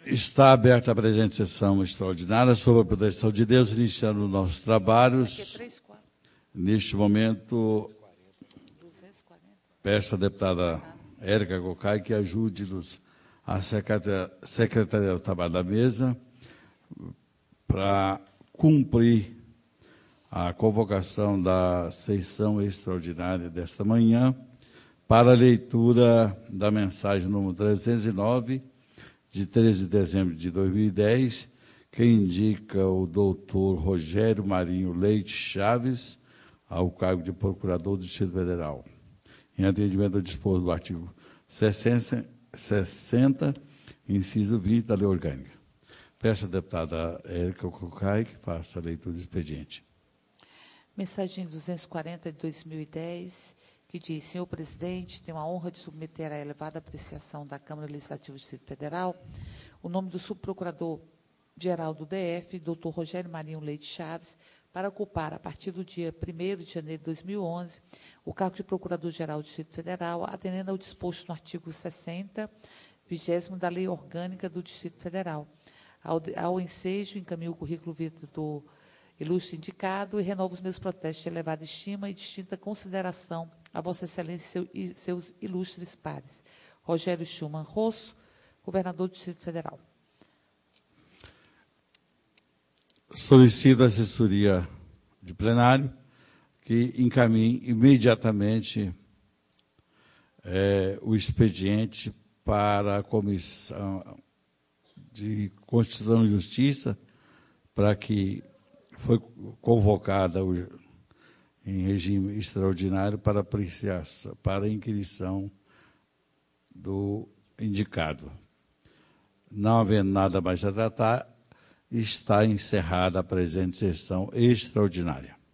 Está aberta a presente sessão extraordinária sobre a proteção de Deus, iniciando nossos trabalhos. Neste momento, peço à deputada Érica Cocai que ajude-nos a Secretaria do Trabalho da Mesa para cumprir a convocação da sessão extraordinária desta manhã para a leitura da mensagem número 309, de 13 de dezembro de 2010, que indica o doutor Rogério Marinho Leite Chaves ao cargo de Procurador do Distrito Federal, em atendimento ao disposto do artigo 60, inciso 20 da Lei Orgânica. Peço à deputada Érica Cocai que faça a leitura do expediente. Mensagem 240 de 2010, que diz: senhor presidente, tenho a honra de submeter à elevada apreciação da Câmara Legislativa do Distrito Federal o nome do subprocurador-geral do DF, doutor Rogério Marinho Leite Chaves, para ocupar, a partir do dia 1º de janeiro de 2011, o cargo de Procurador-Geral do Distrito Federal, atendendo ao disposto no artigo 60, 20º da Lei Orgânica do Distrito Federal. Ao ensejo, encaminho o currículo vitae do ilustre indicado e renovo os meus protestos de elevada estima e distinta consideração a Vossa Excelência e seus ilustres pares. Rogério Schumann Rosso, governador do Distrito Federal. Solicito a assessoria de plenário que encaminhe imediatamente o expediente para a Comissão de Constituição e Justiça, para que foi convocada em regime extraordinário para apreciação, para a inquirição do indicado. Não havendo nada mais a tratar, está encerrada a presente sessão extraordinária.